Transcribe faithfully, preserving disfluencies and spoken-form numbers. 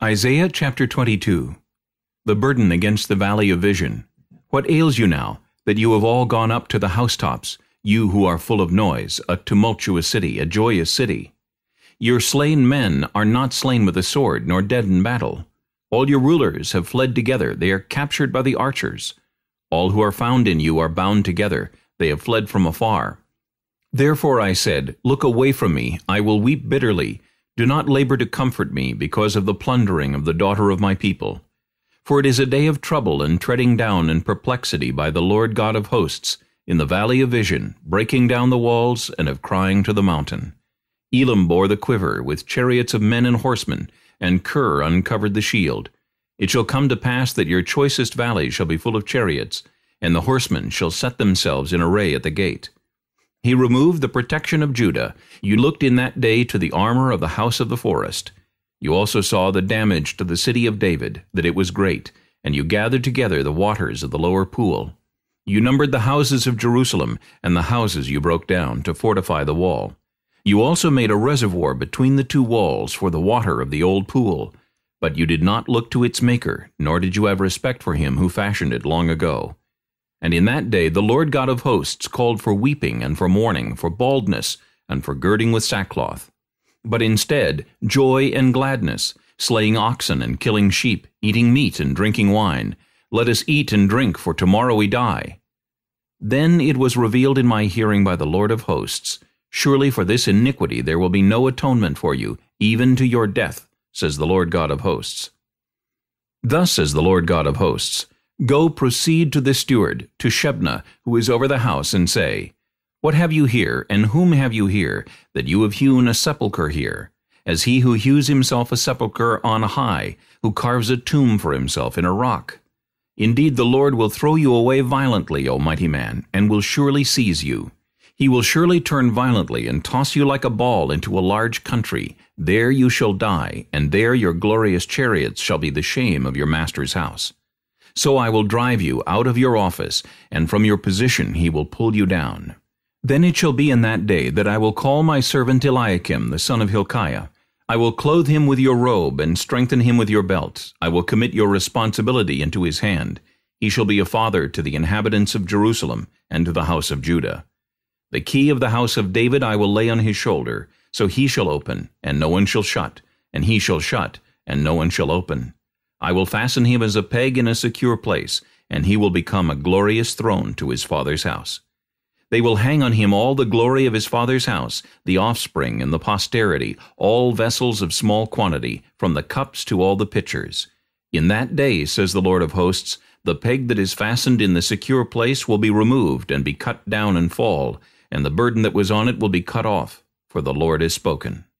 Isaiah chapter twenty-two. The burden against the valley of vision. What ails you now, that you have all gone up to the housetops, you who are full of noise, a tumultuous city, a joyous city? Your slain men are not slain with the sword, nor dead in battle. All your rulers have fled together, they are captured by the archers. All who are found in you are bound together, they have fled from afar. Therefore I said, Look away from me, I will weep bitterly. Do not labor to comfort me because of the plundering of the daughter of my people. For it is a day of trouble and treading down and perplexity by the Lord God of hosts, in the valley of vision, breaking down the walls and of crying to the mountain. Elam bore the quiver with chariots of men and horsemen, and Kir uncovered the shield. It shall come to pass that your choicest valleys shall be full of chariots, and the horsemen shall set themselves in array at the gate. He removed the protection of Judah. You looked in that day to the armor of the house of the forest. You also saw the damage to the city of David, that it was great, and you gathered together the waters of the lower pool. You numbered the houses of Jerusalem, and the houses you broke down, to fortify the wall. You also made a reservoir between the two walls for the water of the old pool. But you did not look to its maker, nor did you have respect for him who fashioned it long ago. And in that day the Lord God of hosts called for weeping and for mourning, for baldness, and for girding with sackcloth. But instead, joy and gladness, slaying oxen and killing sheep, eating meat and drinking wine. Let us eat and drink, for tomorrow we die. Then it was revealed in my hearing by the Lord of hosts, Surely for this iniquity there will be no atonement for you, even to your death, says the Lord God of hosts. Thus says the Lord God of hosts, Go proceed to the steward, to Shebna, who is over the house, and say, What have you here, and whom have you here, that you have hewn a sepulchre here? As he who hews himself a sepulchre on high, who carves a tomb for himself in a rock. Indeed the Lord will throw you away violently, O mighty man, and will surely seize you. He will surely turn violently, and toss you like a ball into a large country. There you shall die, and there your glorious chariots shall be the shame of your master's house. So I will drive you out of your office, and from your position he will pull you down. Then it shall be in that day that I will call my servant Eliakim, the son of Hilkiah. I will clothe him with your robe, and strengthen him with your belt. I will commit your responsibility into his hand. He shall be a father to the inhabitants of Jerusalem, and to the house of Judah. The key of the house of David I will lay on his shoulder, so he shall open, and no one shall shut, and he shall shut, and no one shall open. I will fasten him as a peg in a secure place, and he will become a glorious throne to his father's house. They will hang on him all the glory of his father's house, the offspring and the posterity, all vessels of small quantity, from the cups to all the pitchers. In that day, says the Lord of hosts, the peg that is fastened in the secure place will be removed and be cut down and fall, and the burden that was on it will be cut off, for the Lord has spoken.